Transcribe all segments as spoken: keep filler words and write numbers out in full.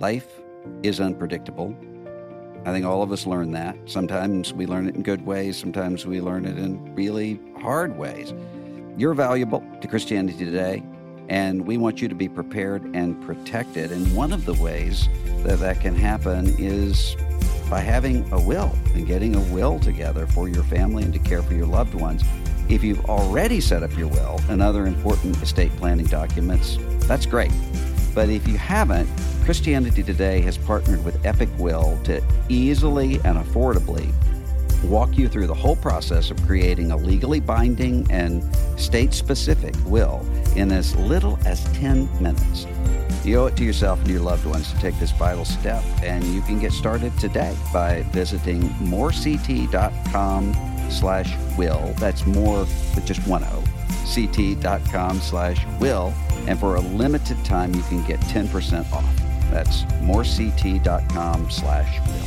Life is unpredictable. I think all of us learn that. Sometimes we learn it in good ways. Sometimes we learn it in really hard ways. You're valuable to Christianity Today, and we want you to be prepared and protected. And one of the ways that that can happen is by having a will and getting a will together for your family and to care for your loved ones. If you've already set up your will and other important estate planning documents, that's great. But if you haven't, Christianity Today has partnered with Epic Will to easily and affordably walk you through the whole process of creating a legally binding and state-specific will in as little as ten minutes. You owe it to yourself and your loved ones to take this vital step, and you can get started today by visiting morect.com slash will. That's more with just one O. ct.com slash will. And for a limited time, you can get ten percent off. That's morect.com slash will.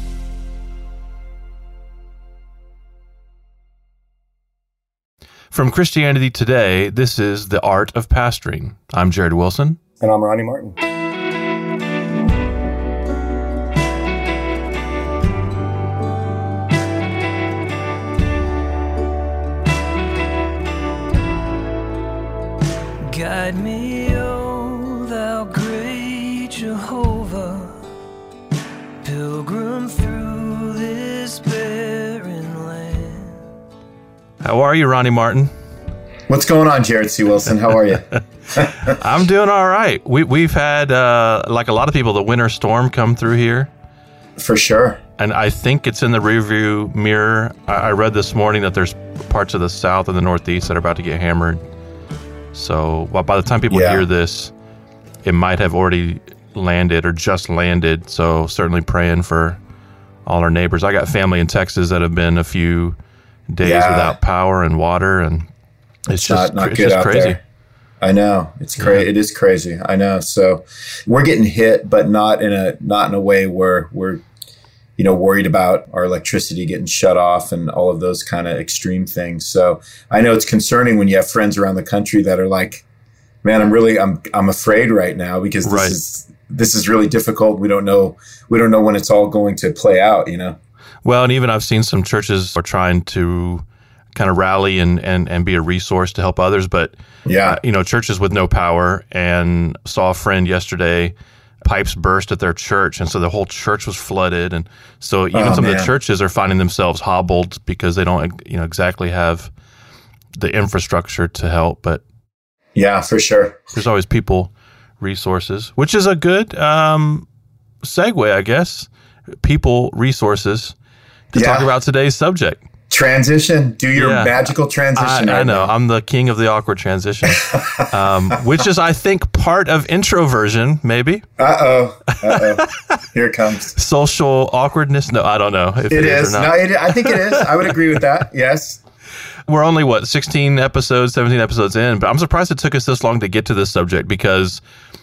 From Christianity Today, this is The Art of Pastoring. I'm Jared Wilson. And I'm Ronnie Martin. Guide me, O thou great Jehovah, pilgrim through this barren land. How are you, Ronnie Martin? What's going on, Jared C. Wilson? How are you? I'm doing all right. We, we've had, uh, like a lot of people, the winter storm come through here. For sure. And I think it's in the rearview mirror. I, I read this morning that there's parts of the south and the northeast that are about to get hammered. So well, by the time people yeah. hear this, it might have already landed or just landed. So certainly praying for all our neighbors. I got family in Texas that have been a few days yeah. without power and water, and it's, it's just, not, not it's good just out crazy. There. I know it's crazy. Yeah. It is crazy. I know. So we're getting hit, but not in a not in a way where we're, you know, worried about our electricity getting shut off and all of those kind of extreme things. So I know it's concerning when you have friends around the country that are like, "Man, I'm really I'm I'm afraid right now because this right. is this is really difficult. We don't know we don't know when it's all going to play out." You know. Well, and even I've seen some churches are trying to kind of rally and, and, and be a resource to help others. But, yeah, uh, you know, churches with no power, and saw a friend yesterday, pipes burst at their church. And so the whole church was flooded. And so even oh, some man. of the churches are finding themselves hobbled because they don't, you know, exactly have the infrastructure to help. But yeah, for sure. There's always people resources, which is a good um, segue, I guess. People resources to yeah. talk about today's subject. Transition. Do your yeah. magical transition. I, right I know. now. I'm the king of the awkward transition, um, which is, I think, part of introversion, maybe. Uh-oh. Uh-oh. Here it comes. Social awkwardness? No, I don't know if it, it is. is. or not. No, it, I think it is. I would agree with that. Yes. We're only, what, sixteen episodes, seventeen episodes in, but I'm surprised it took us this long to get to this subject because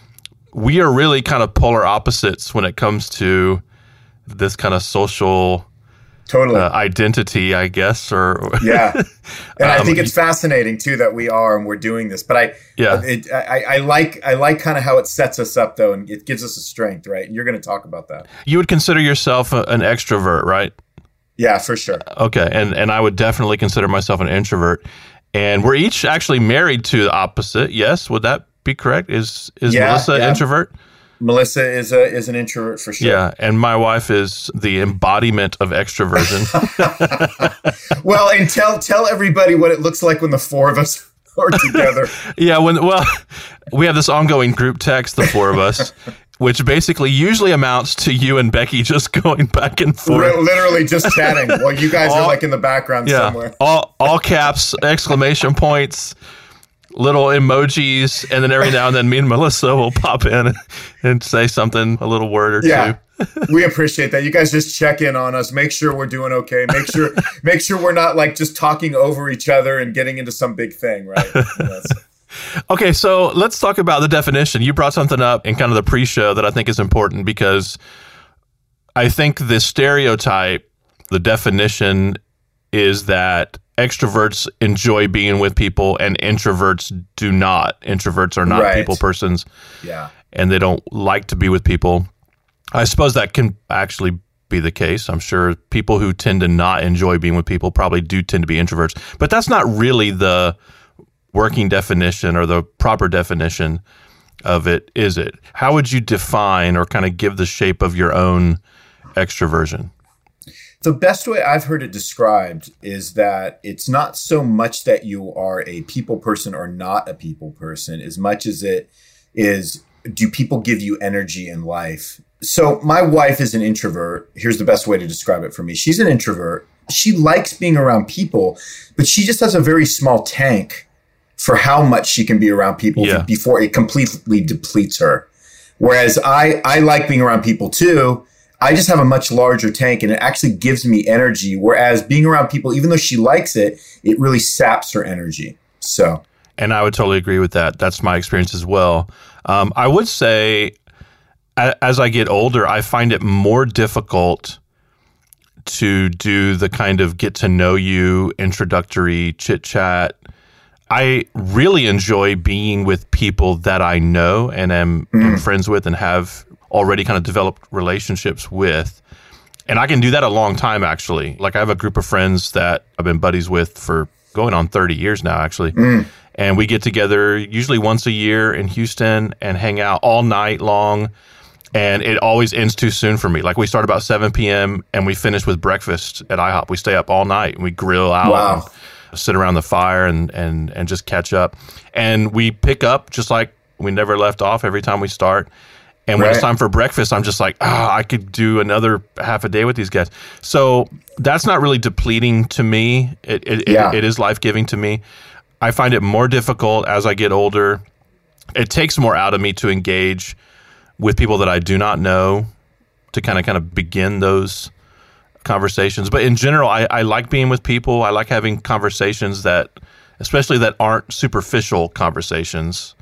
we are really kind of polar opposites when it comes to this kind of social totally uh, identity, I guess, or yeah. And um, I think it's fascinating too that we are and we're doing this. But I, yeah, it, I, I like, I like kind of how it sets us up though, and it gives us a strength, right? And you're going to talk about that. You would consider yourself a, an extrovert, right? Yeah, for sure. Okay, and and I would definitely consider myself an introvert. And we're each actually married to the opposite. Yes, would that be correct? Is is yeah, Melissa yeah. an introvert? Melissa is a is an introvert for sure. Yeah, and my wife is the embodiment of extroversion. Well, and tell tell everybody what it looks like when the four of us are together. yeah, when well, we have this ongoing group text, the four of us, which basically usually amounts to you and Becky just going back and forth. Literally just chatting while you guys all, are like in the background yeah, somewhere. all all caps, exclamation points, little emojis, and then every now and then me and Melissa will pop in and say something, a little word or yeah, two. We appreciate that. You guys just check in on us, make sure we're doing okay, make sure make sure we're not like just talking over each other and getting into some big thing, right? Yes. Okay, so let's talk about the definition. You brought something up in kind of the pre-show that I think is important because I think the stereotype, the definition is that extroverts enjoy being with people and introverts do not. Introverts are not right. people persons. Yeah. And they don't like to be with people. I suppose that can actually be the case. I'm sure people who tend to not enjoy being with people probably do tend to be introverts, but that's not really the working definition or the proper definition of it, is it? How would you define or kind of give the shape of your own extroversion? The best way I've heard it described is that it's not so much that you are a people person or not a people person, as much as it is, do people give you energy in life? So my wife is an introvert. Here's the best way to describe it for me. She's an introvert. She likes being around people, but she just has a very small tank for how much she can be around people yeah. before it completely depletes her. Whereas I, I like being around people too. I just have a much larger tank and it actually gives me energy. Whereas being around people, even though she likes it, it really saps her energy. So, and I would totally agree with that. That's my experience as well. Um, I would say a- as I get older, I find it more difficult to do the kind of get to know you, introductory chit chat. I really enjoy being with people that I know and am, mm. am friends with and have already kind of developed relationships with. And I can do that a long time, actually. Like I have a group of friends that I've been buddies with for going on thirty years now, actually. Mm. And we get together usually once a year in Houston and hang out all night long. And it always ends too soon for me. Like we start about seven p.m. and we finish with breakfast at IHOP. We stay up all night and we grill out wow. and sit around the fire and, and, and just catch up. And we pick up just like we never left off every time we start. And when right. it's time for breakfast, I'm just like, ah, oh, I could do another half a day with these guys. So that's not really depleting to me. It it, yeah. it, it is life-giving to me. I find it more difficult as I get older. It takes more out of me to engage with people that I do not know to kind of kind of begin those conversations. But in general, I, I like being with people. I like having conversations that, especially that aren't superficial conversations,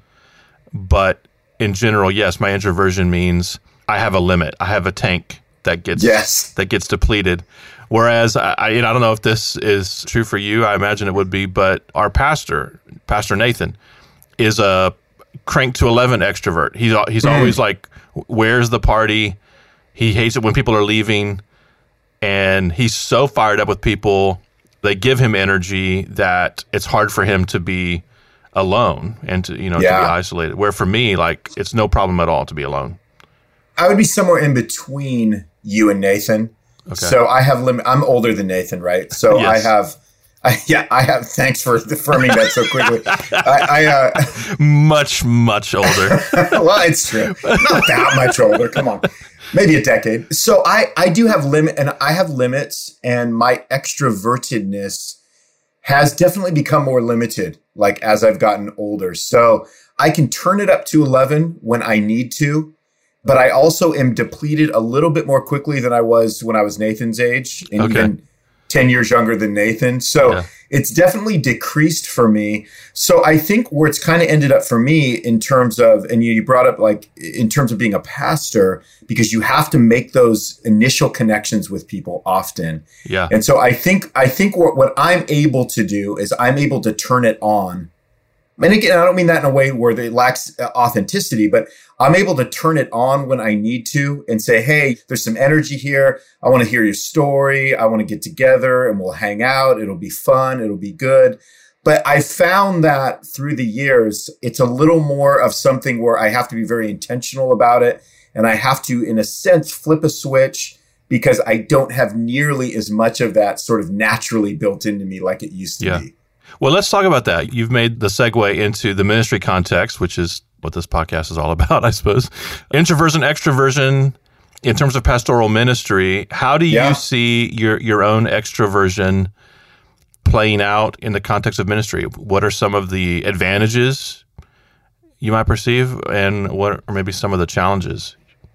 but in general, yes, my introversion means I have a limit. I have a tank that gets yes. that gets depleted. Whereas I, I, I don't know if this is true for you. I imagine it would be, but our pastor, Pastor Nathan, is a crank to eleven extrovert. He's he's mm. always like, "Where's the party?" He hates it when people are leaving, and he's so fired up with people. They give him energy that it's hard for him to be alone and to, you know, yeah. to be isolated. Where for me, like, it's no problem at all to be alone. I would be somewhere in between you and Nathan. Okay. So I have limit. I'm older than Nathan, right? So yes. I have, I, yeah, I have. Thanks for affirming that so quickly. I, I uh, much, much older. Well, it's true. Not that much older. Come on, maybe a decade. So I, I do have limit, and I have limits, and my extrovertedness has definitely become more limited, like as I've gotten older. So I can turn it up to eleven when I need to, but I also am depleted a little bit more quickly than I was when I was Nathan's age, and okay. even ten years younger than Nathan. So yeah. it's definitely decreased for me. So I think where it's kind of ended up for me in terms of, and you brought up like in terms of being a pastor, because you have to make those initial connections with people often. Yeah. And so I think, I think what, what I'm able to do is I'm able to turn it on. And again, I don't mean that in a way where it lacks authenticity, but I'm able to turn it on when I need to and say, hey, there's some energy here. I want to hear your story. I want to get together and we'll hang out. It'll be fun. It'll be good. But I found that through the years, it's a little more of something where I have to be very intentional about it. And I have to, in a sense, flip a switch because I don't have nearly as much of that sort of naturally built into me like it used to yeah. be. Well, let's talk about that. You've made the segue into the ministry context, which is what this podcast is all about, I suppose. Introversion, extroversion, in terms of pastoral ministry, how do you yeah. see your, your own extroversion playing out in the context of ministry? What are some of the advantages you might perceive, and what are maybe some of the challenges?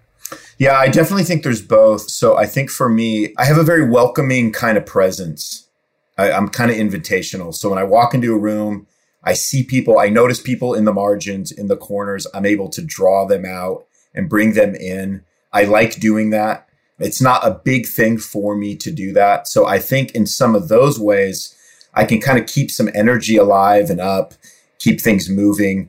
Yeah, I definitely think there's both. So I think for me, I have a very welcoming kind of presence. I, I'm kind of invitational. So when I walk into a room, I see people, I notice people in the margins, in the corners. I'm able to draw them out and bring them in. I like doing that. It's not a big thing for me to do that. So I think in some of those ways, I can kind of keep some energy alive and up, keep things moving.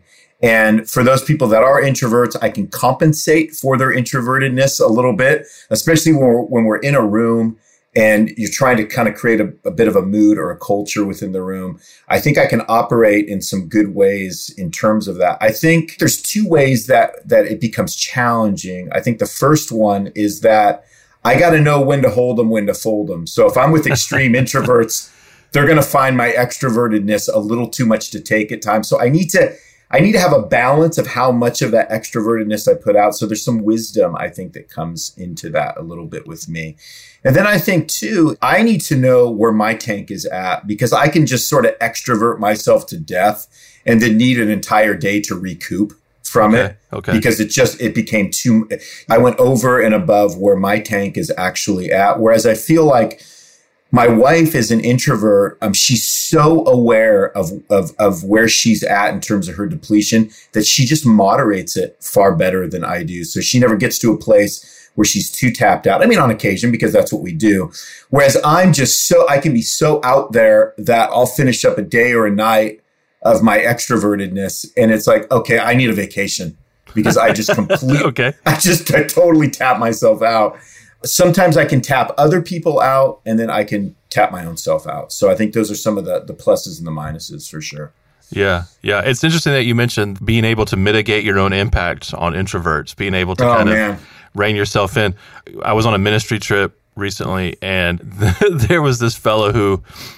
And for those people that are introverts, I can compensate for their introvertedness a little bit, especially when we're, when we're in a room and you're trying to kind of create a, a bit of a mood or a culture within the room. I think I can operate in some good ways in terms of that. I think there's two ways that, that it becomes challenging. I think the first one is that I got to know when to hold them, when to fold them. So if I'm with extreme introverts, they're going to find my extrovertedness a little too much to take at times. So I need to, I need to have a balance of how much of that extrovertedness I put out. So there's some wisdom, I think, that comes into that a little bit with me. And then I think, too, I need to know where my tank is at, because I can just sort of extrovert myself to death and then need an entire day to recoup from okay, it. Okay. Because it just, it became too, I went over and above where my tank is actually at. Whereas I feel like my wife is an introvert. Um, she's so aware of, of, of where she's at in terms of her depletion that she just moderates it far better than I do. So she never gets to a place where she's too tapped out. I mean, on occasion, because that's what we do. Whereas I'm just so, I can be so out there that I'll finish up a day or a night of my extrovertedness. And it's like, okay, I need a vacation because I just completely, okay. I just I totally tap myself out. Sometimes I can tap other people out, and then I can tap my own self out. So I think those are some of the, the pluses and the minuses for sure. Yeah. Yeah. It's interesting that you mentioned being able to mitigate your own impact on introverts, being able to Oh, kind man. of rein yourself in. I was on a ministry trip recently, and there was this fellow who,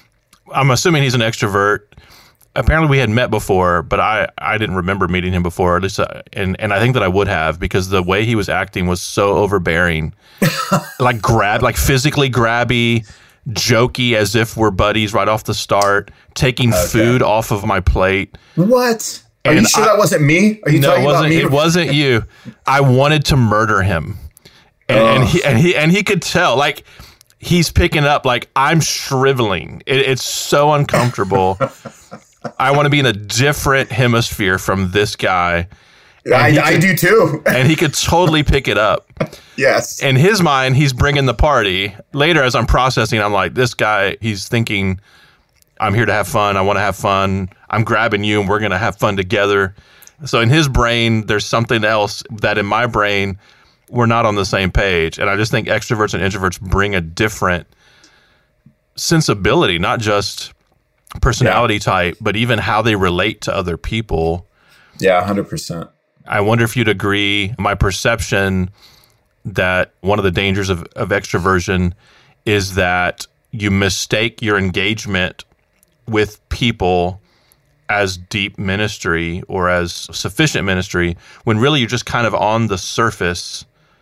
I'm assuming he's an extrovert. Apparently we had met before, but I, I didn't remember meeting him before. At least, I, and, and I think that I would have, because the way he was acting was so overbearing, like grab, like physically grabby, jokey, as if we're buddies right off the start, taking Okay. food off of my plate. What? Are And you sure I- that wasn't me? Are you No, talking it wasn't. about me? It wasn't you. I wanted to murder him, and, and Oh. he and he and he could tell. Like, he's picking up. Like, I'm shriveling. It, it's so uncomfortable. I want to be in a different hemisphere from this guy, I, he I could- do too. and he could totally pick it up. Yes. In his mind, he's bringing the party. Later, as I'm processing, I'm like, this guy. He's thinking, I'm here to have fun. I want to have fun. I'm grabbing you, and we're going to have fun together. So in his brain, there's something else that in my brain, we're not on the same page. And I just think extroverts and introverts bring a different sensibility, not just personality Yeah. type, but even how they relate to other people. Yeah, one hundred percent. I wonder if you'd agree, my perception that one of the dangers of, of extroversion is that you mistake your engagement with people as deep ministry or as sufficient ministry, when really you're just kind of on the surface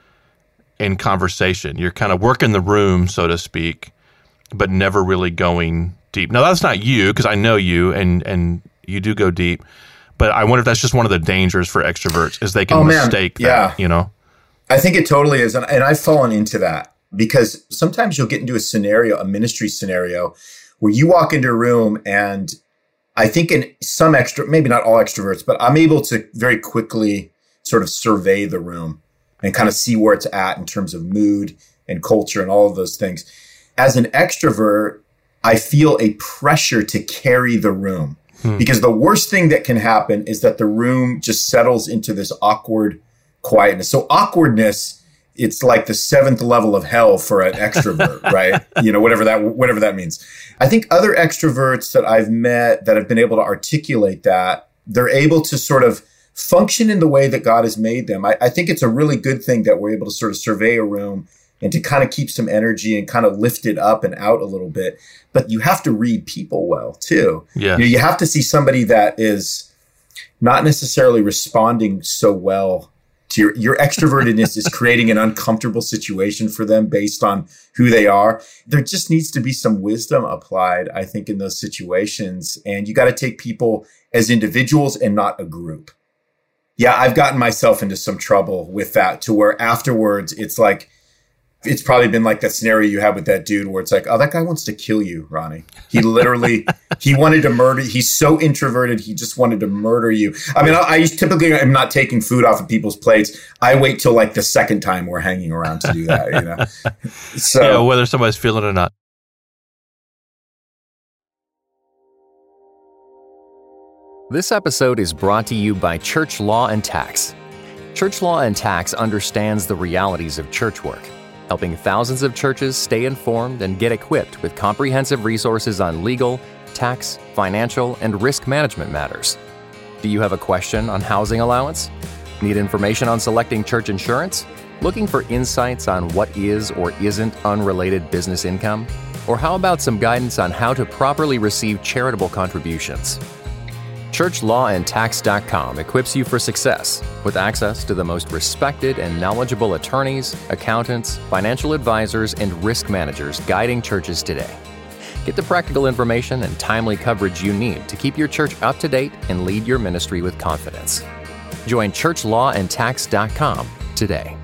in conversation. You're kind of working the room, so to speak, but never really going deep. Now, that's not you, because I know you, and, and you do go deep. But I wonder if that's just one of the dangers for extroverts, is they can Oh, man. mistake that, Yeah. you know? I think it totally is. And, and I've fallen into that, because sometimes you'll get into a scenario, a ministry scenario, where you walk into a room, and I think in some extra, maybe not all extroverts, but I'm able to very quickly sort of survey the room and kind of see where it's at in terms of mood and culture and all of those things. As an extrovert, I feel a pressure to carry the room. Because the worst thing that can happen is that the room just settles into this awkward quietness. So awkwardness, it's like the seventh level of hell for an extrovert, right? You know, whatever that whatever that means. I think other extroverts that I've met that have been able to articulate that, they're able to sort of function in the way that God has made them. I, I think it's a really good thing that we're able to sort of survey a room and to kind of keep some energy and kind of lift it up and out a little bit. But you have to read people well, too. Yeah. You know, you have to see somebody that is not necessarily responding so well to your, your extrovertedness is creating an uncomfortable situation for them based on who they are. There just needs to be some wisdom applied, I think, in those situations. And you got to take people as individuals and not a group. Yeah, I've gotten myself into some trouble with that, to where afterwards it's like, it's probably been like that scenario you had with that dude where it's like, oh, that guy wants to kill you, Ronnie. He literally, he wanted to murder. He's so introverted. He just wanted to murder you. I mean, I, I typically am not taking food off of people's plates. I wait till like the second time we're hanging around to do that, you know? So Yeah, whether somebody's feeling it or not. This episode is brought to you by Church Law and Tax. Church Law and Tax understands the realities of church work, helping thousands of churches stay informed and get equipped with comprehensive resources on legal, tax, financial, and risk management matters. Do you have a question on housing allowance? Need information on selecting church insurance? Looking for insights on what is or isn't unrelated business income? Or how about some guidance on how to properly receive charitable contributions? church law and tax dot com equips you for success with access to the most respected and knowledgeable attorneys, accountants, financial advisors, and risk managers guiding churches today. Get the practical information and timely coverage you need to keep your church up to date and lead your ministry with confidence. Join church law and tax dot com today.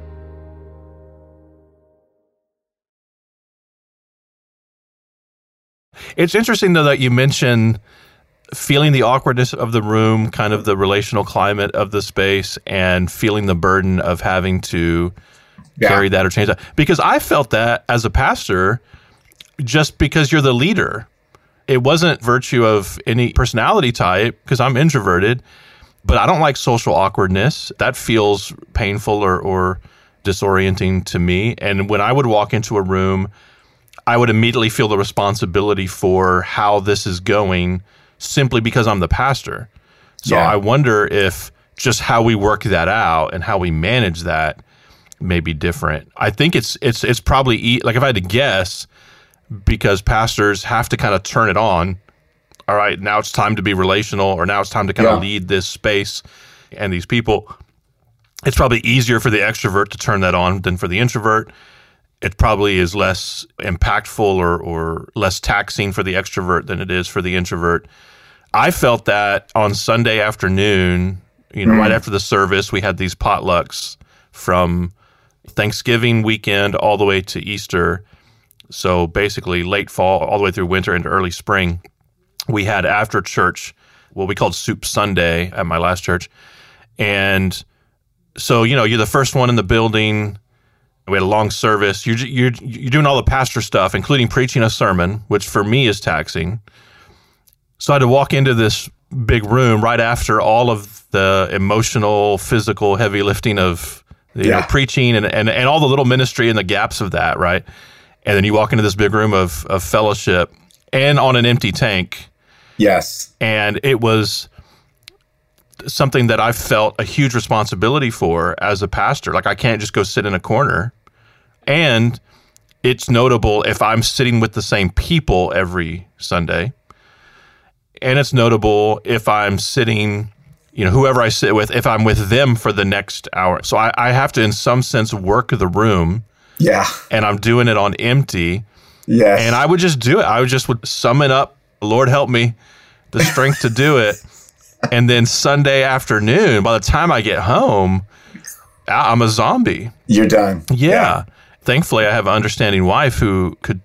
It's interesting, though, that you mention feeling the awkwardness of the room, kind of the relational climate of the space, and feeling the burden of having to yeah. carry that or change that. Because I felt that as a pastor, just because you're the leader. It wasn't virtue of any personality type, because I'm introverted, but I don't like social awkwardness. That feels painful or, or disorienting to me. And when I would walk into a room, I would immediately feel the responsibility for how this is going simply because I'm the pastor. So yeah. I wonder if just how we work that out and how we manage that may be different. I think it's it's it's probably, e- like if I had to guess, because pastors have to kind of turn it on. All right, now it's time to be relational, or now it's time to kind yeah. of lead this space and these people. It's probably easier for the extrovert to turn that on than for the introvert. It probably is less impactful or, or less taxing for the extrovert than it is for the introvert. I felt that on Sunday afternoon, you know, mm. right after the service, we had these potlucks from Thanksgiving weekend all the way to Easter. So basically late fall, all the way through winter into early spring. We had after church what we called Soup Sunday at my last church. And so, you know, you're the first one in the building. We had a long service. You're, you're, you're doing all the pastor stuff, including preaching a sermon, which for me is taxing. So I had to walk into this big room right after all of the emotional, physical, heavy lifting of you yeah. know, preaching and, and, and all the little ministry and the gaps of that, right? And then you walk into this big room of, of fellowship and on an empty tank. Yes. And it was something that I felt a huge responsibility for as a pastor. Like, I can't just go sit in a corner. And it's notable if I'm sitting with the same people every Sunday. And it's notable if I'm sitting, you know, whoever I sit with, if I'm with them for the next hour. So I, I have to, in some sense, work the room. Yeah. And I'm doing it on empty. Yes. And I would just do it. I would just would summon up, Lord help me, the strength to do it. And then Sunday afternoon, by the time I get home, I'm a zombie. You're done. Yeah. yeah. Thankfully, I have an understanding wife who could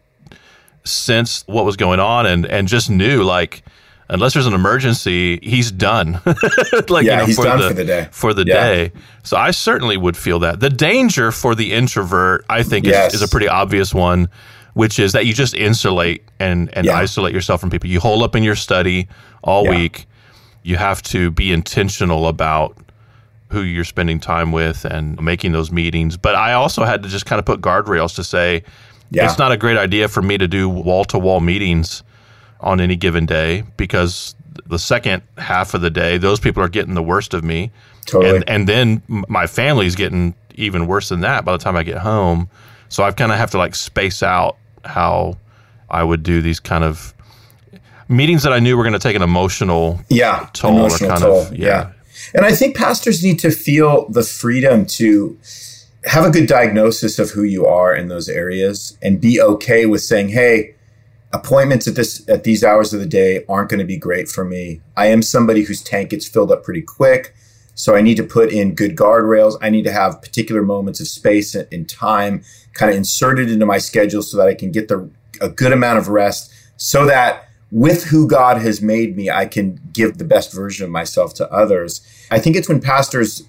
sense what was going on and, and just knew, like, unless there's an emergency, he's done. like, yeah, you know, he's for done the, for the day. For the yeah. day. So I certainly would feel that. The danger for the introvert, I think, yes. is, is a pretty obvious one, which is that you just insulate and, and yeah. isolate yourself from people. You hole up in your study all yeah. week. You have to be intentional about who you're spending time with and making those meetings. But I also had to just kind of put guardrails to say, yeah. it's not a great idea for me to do wall-to-wall meetings on any given day, because the second half of the day, those people are getting the worst of me. Totally. And, and then my family's getting even worse than that by the time I get home. So I've kind of have to like space out how I would do these kind of meetings that I knew were going to take an emotional yeah, toll. Emotional or kind toll. Of, yeah. yeah. And I think pastors need to feel the freedom to have a good diagnosis of who you are in those areas and be okay with saying, hey, appointments at this at these hours of the day aren't going to be great for me. I am somebody whose tank gets filled up pretty quick, so I need to put in good guardrails. I need to have particular moments of space and time kind of inserted into my schedule so that I can get the a good amount of rest, so that with who God has made me, I can give the best version of myself to others. I think it's when pastors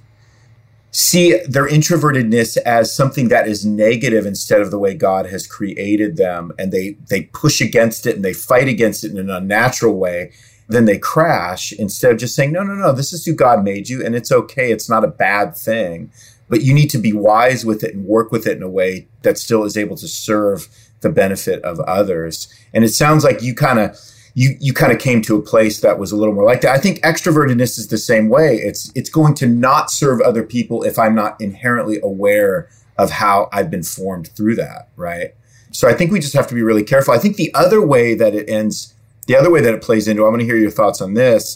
see their introvertedness as something that is negative instead of the way God has created them, and they they push against it and they fight against it in an unnatural way. then they crash instead of just saying, no, no, no, this is who God made you and it's okay. It's not a bad thing, but you need to be wise with it and work with it in a way that still is able to serve the benefit of others. And it sounds like you kind of, you, you kind of came to a place that was a little more like that. I think extrovertedness is the same way. It's, it's going to not serve other people if I'm not inherently aware of how I've been formed through that. Right. So I think we just have to be really careful. I think the other way that it ends, the other way that it plays into, I'm going to hear your thoughts on this,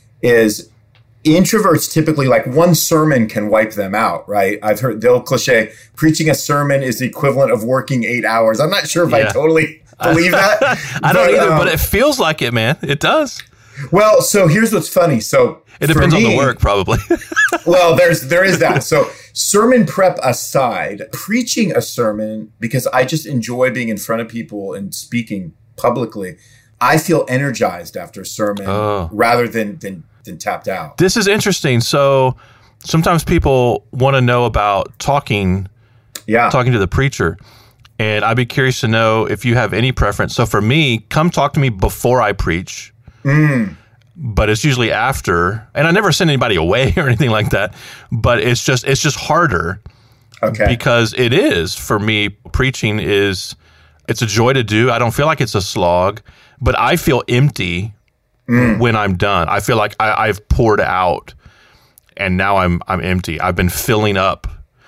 is introverts typically, like one sermon can wipe them out, right? I've heard the old cliche, preaching a sermon is the equivalent of working eight hours. I'm not sure if yeah. I totally believe that. I don't but, either, um, but it feels like it, man. It does. Well, so here's what's funny. So it depends me, on the work, probably. well, there's there is that. So sermon prep aside, preaching a sermon, because I just enjoy being in front of people and speaking publicly, I feel energized after a sermon oh. rather than, than than tapped out. This is interesting. So sometimes people want to know about talking, yeah. talking to the preacher. And I'd be curious to know if you have any preference. So for me, come talk to me before I preach. Mm. But it's usually after, and I never send anybody away or anything like that. But it's just it's just harder, okay? Because it is for me. Preaching is it's a joy to do. I don't feel like it's a slog, but I feel empty mm. when I'm done. I feel like I, I've poured out, and now I'm I'm empty. I've been filling up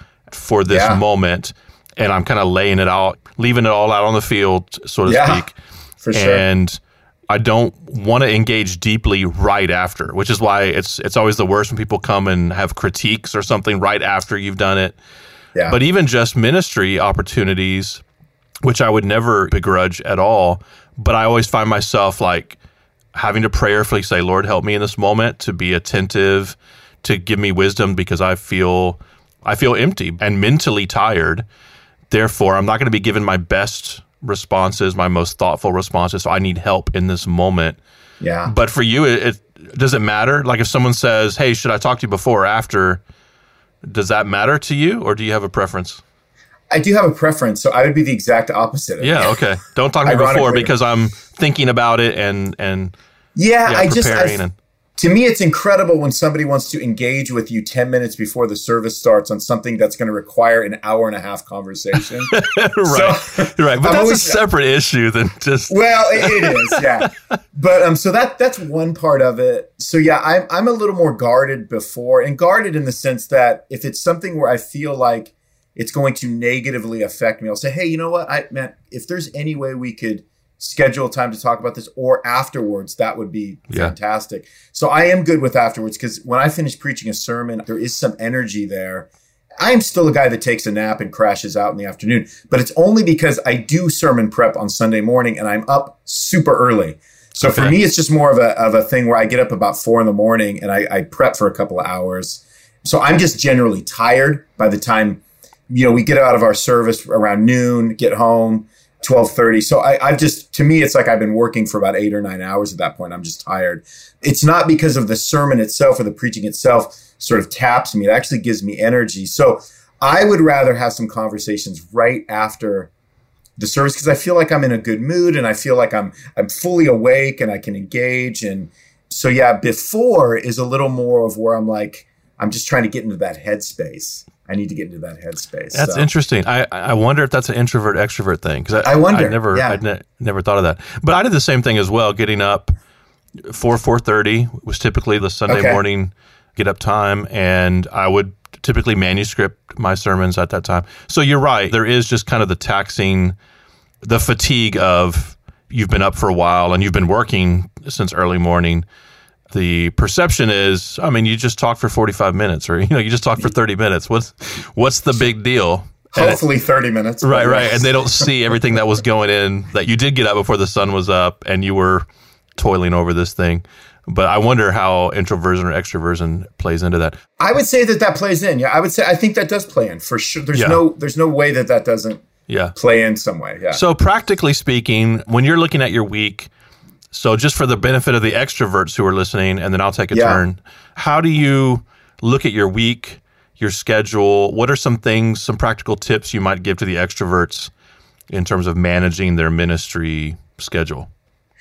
for this yeah. moment, and I'm kind of laying it out, leaving it all out on the field, so to yeah, speak. For sure. And I don't want to engage deeply right after, which is why it's it's always the worst when people come and have critiques or something right after you've done it. Yeah. But even just ministry opportunities, which I would never begrudge at all, but I always find myself like having to prayerfully say, Lord, help me in this moment to be attentive, to give me wisdom, because I feel I feel empty and mentally tired. Therefore, I'm not going to be given my best responses, my most thoughtful responses. So I need help in this moment. Yeah. But for you, it, it does it matter? Like if someone says, hey, should I talk to you before or after? Does that matter to you, or do you have a preference? I do have a preference. So I would be the exact opposite of Yeah, you. okay. Don't talk to me before because I'm thinking about it and and yeah, yeah I just I, and, to me, it's incredible when somebody wants to engage with you ten minutes before the service starts on something that's going to require an hour and a half conversation. right, so, right. But I'm that's always, a separate issue than just. Well, it, it is, yeah. But um, so that that's one part of it. So yeah, I'm I'm a little more guarded before, and guarded in the sense that if it's something where I feel like it's going to negatively affect me, I'll say, hey, you know what, I man, if there's any way we could schedule time to talk about this or afterwards, that would be yeah. fantastic. So I am good with afterwards, because when I finish preaching a sermon, there is some energy there. I am still a guy that takes a nap and crashes out in the afternoon, but it's only because I do sermon prep on Sunday morning and I'm up super early. So okay. for me, it's just more of a of a thing where I get up about four in the morning and I, I prep for a couple of hours. So I'm just generally tired by the time, you know, we get out of our service around noon, get home, twelve thirty. So I, I've just, to me, it's like I've been working for about eight or nine hours at that point. I'm just tired. It's not because of the sermon itself or the preaching itself sort of taps me. It actually gives me energy. So I would rather have some conversations right after the service, because I feel like I'm in a good mood and I feel like I'm I'm fully awake and I can engage. And so, yeah, before is a little more of where I'm like, I'm just trying to get into that headspace. I need to get into that headspace. That's so. interesting. I, I wonder if that's an introvert extrovert thing, because I, I wonder. I never yeah. I ne- never thought of that. But I did the same thing as well. Getting up four four thirty was typically the Sunday okay. morning get up time, and I would typically manuscript my sermons at that time. So you're right. There is just kind of the taxing, the fatigue of you've been up for a while and you've been working since early morning. The perception is, I mean, you just talk for forty-five minutes, or you know, you just talk for thirty minutes. What's what's the big deal? Hopefully thirty minutes. Right, right. And they don't see everything that was going in, that you did get up before the sun was up and you were toiling over this thing. But I wonder how introversion or extroversion plays into that. I would say that that plays in. Yeah, I would say I think that does play in for sure. There's yeah. no there's no way that that doesn't yeah. play in some way. Yeah. So practically speaking, when you're looking at your week, so just for the benefit of the extroverts who are listening, and then I'll take a yeah. turn, how do you look at your week, your schedule? What are some things, some practical tips you might give to the extroverts in terms of managing their ministry schedule?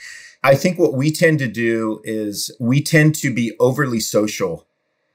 I think what we tend to do is we tend to be overly social.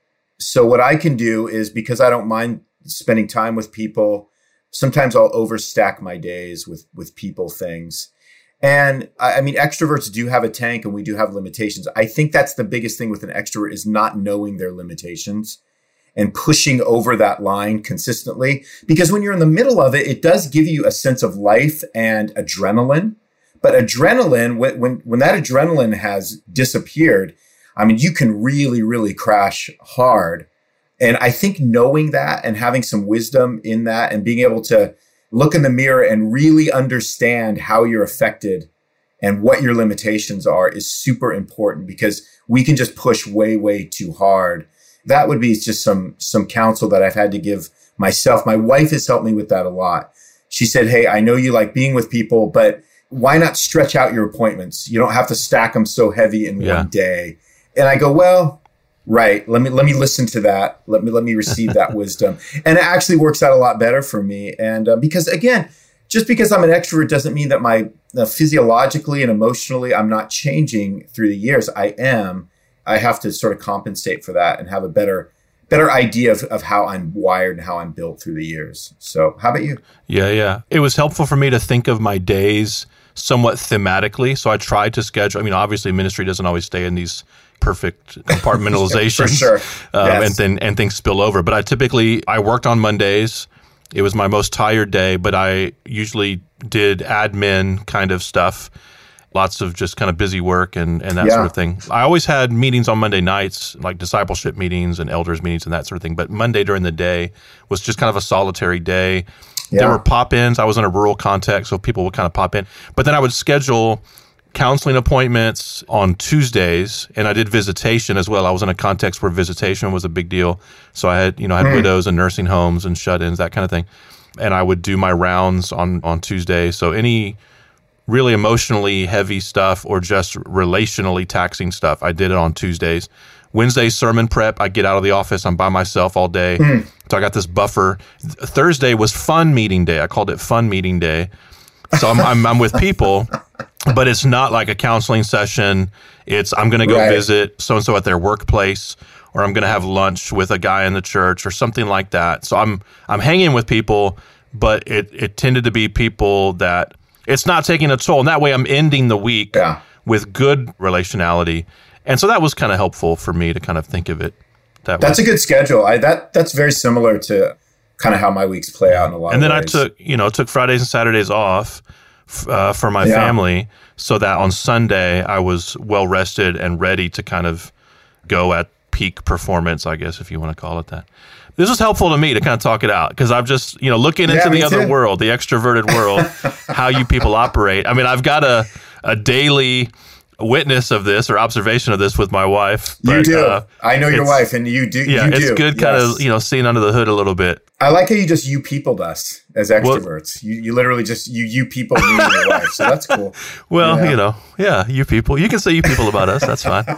So what I can do is, because I don't mind spending time with people, sometimes I'll overstack my days with, with people things. And I mean, extroverts do have a tank and we do have limitations. I think that's the biggest thing with an extrovert is not knowing their limitations and pushing over that line consistently. Because when you're in the middle of it, it does give you a sense of life and adrenaline. But adrenaline, when, when, when that adrenaline has disappeared, I mean, you can really, really crash hard. And I think knowing that and having some wisdom in that and being able to look in the mirror and really understand how you're affected and what your limitations are is super important, because we can just push way, way too hard. That would be just some, some counsel that I've had to give myself. My wife has helped me with that a lot. She said, hey, I know you like being with people, but why not stretch out your appointments? You don't have to stack them so heavy in yeah. one day. And I go, well, right. Let me, let me listen to that. Let me, let me receive that wisdom. And it actually works out a lot better for me. And uh, because again, just because I'm an extrovert doesn't mean that my uh, physiologically and emotionally, I'm not changing through the years. I am. I have to sort of compensate for that and have a better, better idea of, of how I'm wired and how I'm built through the years. So how about you? Yeah. Yeah. It was helpful for me to think of my days somewhat thematically. So I tried to schedule, I mean, obviously ministry doesn't always stay in these perfect compartmentalizations. For sure. um, yes. and then and things spill over. But I typically, I worked on Mondays. It was my most tired day, but I usually did admin kind of stuff. Lots of just kind of busy work and, and that yeah. sort of thing. I always had meetings on Monday nights, like discipleship meetings and elders meetings and that sort of thing. But Monday during the day was just kind of a solitary day. Yeah. There were pop-ins. I was in a rural context, so people would kind of pop in. But then I would schedule counseling appointments on Tuesdays, and I did visitation as well. I was in a context where visitation was a big deal. So I had, you know, I had mm. widows and nursing homes and shut-ins, that kind of thing. And I would do my rounds on, on Tuesday. So any really emotionally heavy stuff or just relationally taxing stuff, I did it on Tuesdays. Wednesday sermon prep, I get out of the office, I'm by myself all day. Mm. So I got this buffer. Thursday was fun meeting day. I called it fun meeting day. So I'm, I'm, I'm with people, but it's not like a counseling session. It's, I'm going to go right. visit so-and-so at their workplace, or I'm going to have lunch with a guy in the church or something like that. So I'm, I'm hanging with people, but it, it tended to be people that it's not taking a toll. And that way I'm ending the week yeah. with good relationality. And so that was kind of helpful for me to kind of think of it that That's way. a good schedule. I that That's very similar to kind of how my weeks play out in a lot and of ways. And then I took, you know, took Fridays and Saturdays off uh, for my yeah. family, so that on Sunday I was well rested and ready to kind of go at peak performance, I guess, if you want to call it that. This was helpful to me to kind of talk it out, because I'm just, you know, looking into yeah, the other too. world, the extroverted world, how you people operate. I mean, I've got a, a daily witness of this or observation of this with my wife. But, you do. Uh, I know your wife, and you do. Yeah, you it's do. good kind yes. of, you know, seeing under the hood a little bit. I like how you just you peopled us as extroverts. Well, you you literally just you you people me and your wife. So that's cool. Well, yeah. you know, yeah, you people. You can say you people about us. That's fine.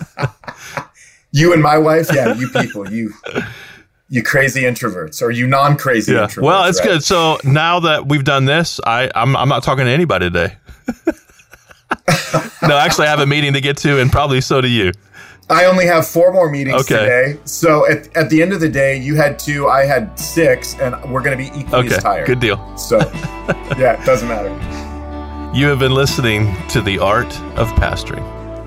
You and my wife, yeah, you people, you you crazy introverts, or you non-crazy yeah. introverts. Well, it's right? good. So now that we've done this, I I'm I'm not talking to anybody today. No, actually, I have a meeting to get to, and probably so do you. I only have four more meetings okay. today. So at, at the end of the day, you had two, I had six, and we're going to be equally okay. as tired. Good deal. So, yeah, it doesn't matter. You have been listening to The Art of Pastoring.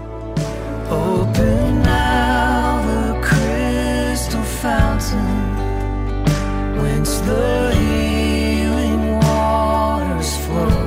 Open now the crystal fountain, whence the healing waters flow.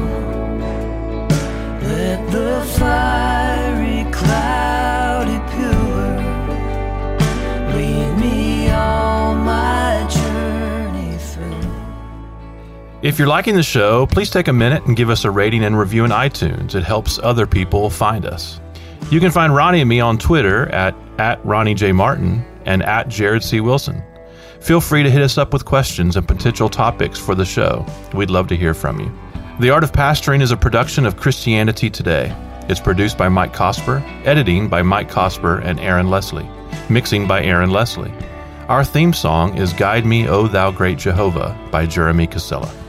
Let the fiery cloudy pillar lead me on my journey through. If you're liking the show, please take a minute and give us a rating and review in iTunes. It helps other people find us. You can find Ronnie and me on Twitter at, at Ronnie J. Martin and at Jared C. Wilson. Feel free to hit us up with questions and potential topics for the show. We'd love to hear from you. The Art of Pastoring is a production of Christianity Today. It's produced by Mike Cosper, editing by Mike Cosper and Aaron Leslie, mixing by Aaron Leslie. Our theme song is Guide Me, O Thou Great Jehovah by Jeremy Casella.